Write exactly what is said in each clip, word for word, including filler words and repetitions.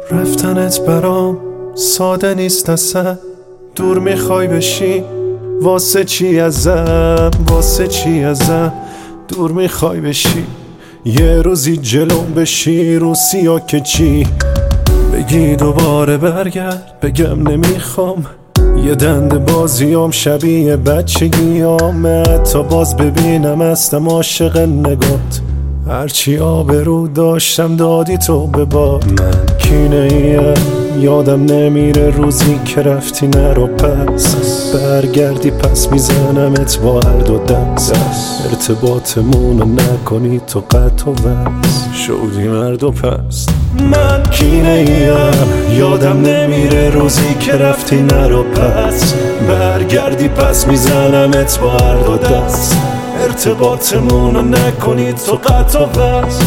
رفتنت برام ساده نیست اصلا، دور میخوای بشی واسه چی ازم، واسه چی ازم دور میخوای بشی، یه روزی جلو بشی رو سیا که چی بگی دوباره برگرد، بگم نمیخوام، یه دند بازیام شبیه بچگیامه، تا باز ببینم هستم عاشق نگات، هرچی آبرو داشتم دادی تو به باد. من کینه ایم یادم نمیره روزی که رفتی نرو پس، برگردی پس میزنمت با هر دو دست، ارتباطمونو نکنی تو قطع و وصل، شدی مرد و پس. من کینه ایم یادم نمیره روزی که رفتی نرو پس، برگردی پس میزنمت با هر دو دست، ارتباطمونو نکنی تو قطع و وصل.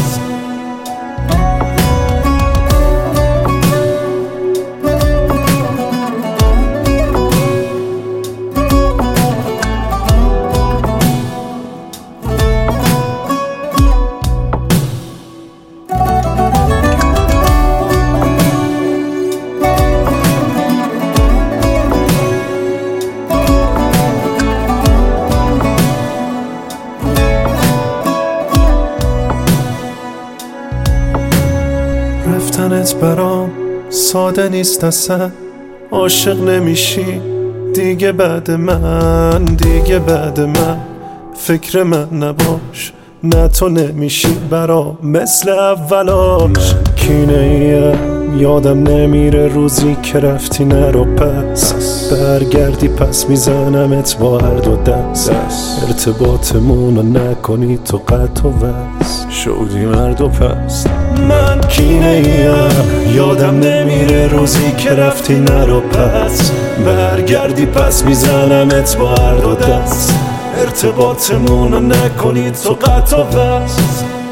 رفتنت برام ساده نیست اصلا، عاشق نمیشی دیگه بعد من، دیگه بعد من فکر من نباش، نه تو نمیشی برام مثل اولاش. کینه ایم یادم نمیره روزی که رفتی نرو پس، برگردی پس میزنمت با هر دو دست، ارتباطمونو نکنی تو قطع و وصل، شدی مرد و پس. من کینه ایم یادم نمیره روزی که رفتی نرو پس، برگردی پس میزنمت با هر دو دست، ارتباطمونو نکنی تو قطع و وصل.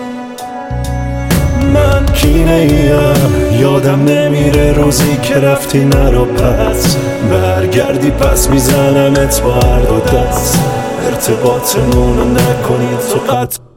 من کینه ایم یادم نمیره روزی که رفتی نرو پس، برگردی پس میزنمت با هر دو دست، ارتباطمونو نکنی تو قطع